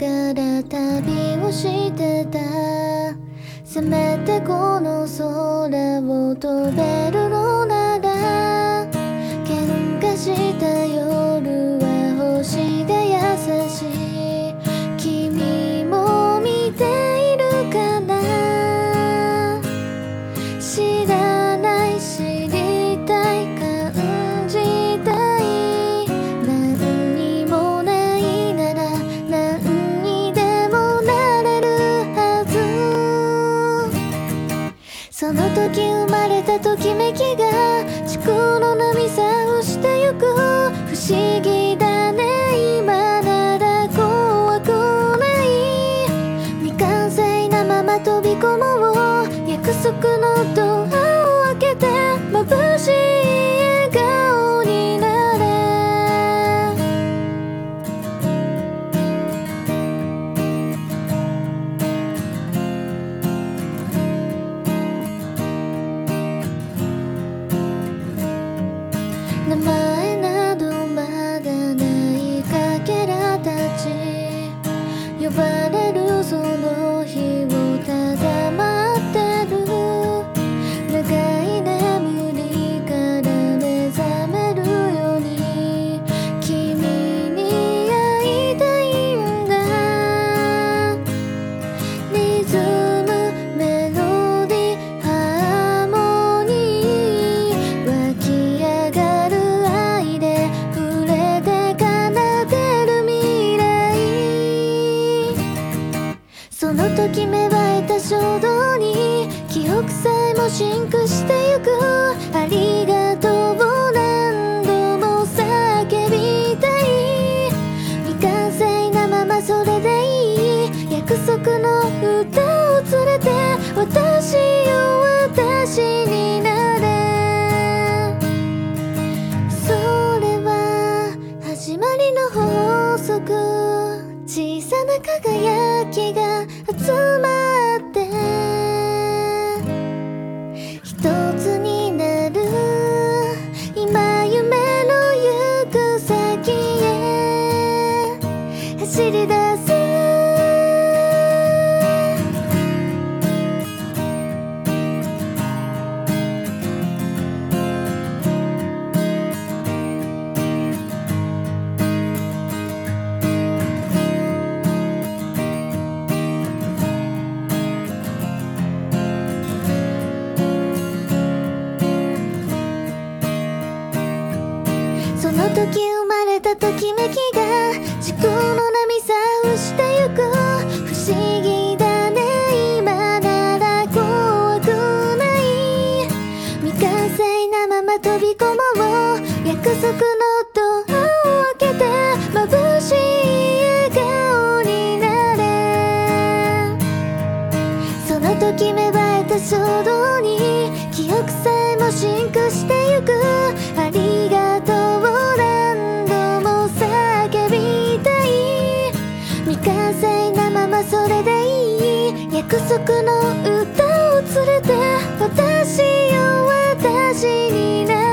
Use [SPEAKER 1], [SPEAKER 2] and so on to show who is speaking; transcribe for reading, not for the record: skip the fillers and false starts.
[SPEAKER 1] から旅をしてた。せめてこの空を飛べるのなら、喧嘩した夜は星が優しい。君も見ているかな。知らない知りたい感じたい。何にもないなら何にでもなれるはず。その時生まれたときめきが時空の波さをしてゆく。不思議だね今なら怖くない。未完成なまま飛び込もう。約束のドアを開けて眩しい笑顔になれ。名前などまだないかけらたち。呼ばれるその日をただ待ってる。長い眠りから目覚めるように君に会いたいんだ。リズムメロディハーモニー湧き上がる愛で触れて奏でる未来。その時芽生えた衝動に記憶さえもシンクしてゆく。ありがとう何度も叫びたい。未完成なままそれでいい。約束の歌を連れて私よ私になれ。それは始まりの法則。小さな輝きが集まって一つになる。今夢の行く先へ走り出す。その時生まれたときめきが時空の波さをしてゆく。不思議だね今なら怖くない。未完成なまま飛び込もう。約束のドアを開けて眩しい笑顔になれ。その時芽生えた衝動に記憶さえもシンクしてゆく。ありがとう何度も叫びたい。未完成なままそれでいい。約束の歌を連れて私よ私になれ。